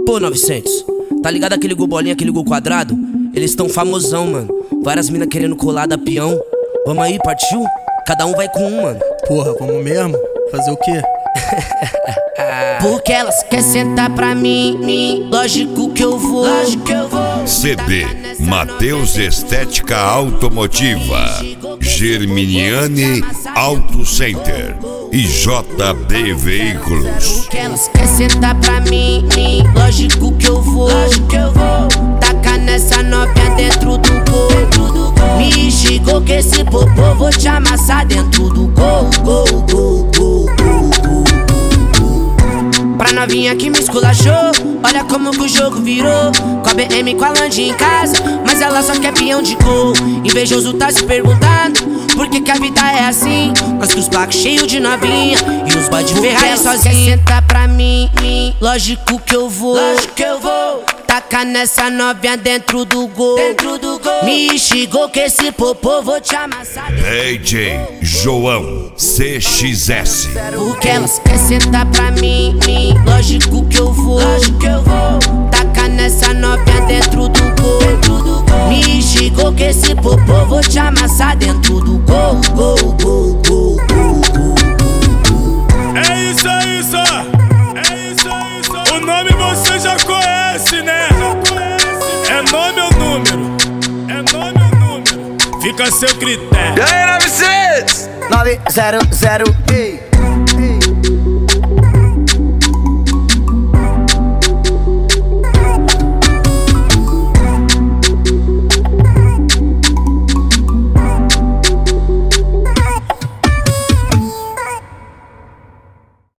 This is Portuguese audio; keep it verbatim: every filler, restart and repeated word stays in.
Pô, novecentos, tá ligado aquele gol bolinha, aquele gol quadrado? Eles tão famosão, mano. Várias minas querendo colar da peão. Vamos aí, partiu? Cada um vai com um, mano. Porra, vamos mesmo? Fazer o quê? Porque elas querem sentar pra mim, mim. Lógico que eu vou, lógico que eu vou. C D Mateus Estética Automotiva, Germiniane Auto Center e J B Veículos. Porque elas querem sentar pra mim, mim. Lógico que eu vou, lógico que eu vou. Taca nessa novinha dentro do gol, dentro do gol. Me xingou que esse popô vou te amassar dentro do gol, gol, gol, gol, gol, gol. Pra novinha que me esculachou, olha como que o jogo virou. Com a B M, com a Land em casa, mas ela só quer peão de gol. Invejoso tá se perguntando por que que a vida é assim. Nós que os blacos cheios de novinha e os boy de Ferrari sozinho. Senta pra mim, mim, lógico que eu vou, lógico que eu vou. Taca nessa novinha dentro do gol, dentro do gol. Me xingou que esse popô vou te amassar. D J João C X S. Porque elas querem sentar pra mim, mim. Lógico que eu vou, lógico que eu vou. Taca nessa novinha dentro do gol, dentro do gol. Me xingou que esse popô vou te amassar dentro do gol, gol, gol, gol, gol, gol. É isso, é isso, é isso, é isso. O nome você já conhece, né? É nome ou número? É nome ou número? Fica a seu critério. E aí, novecentos? nove zero zero, ei.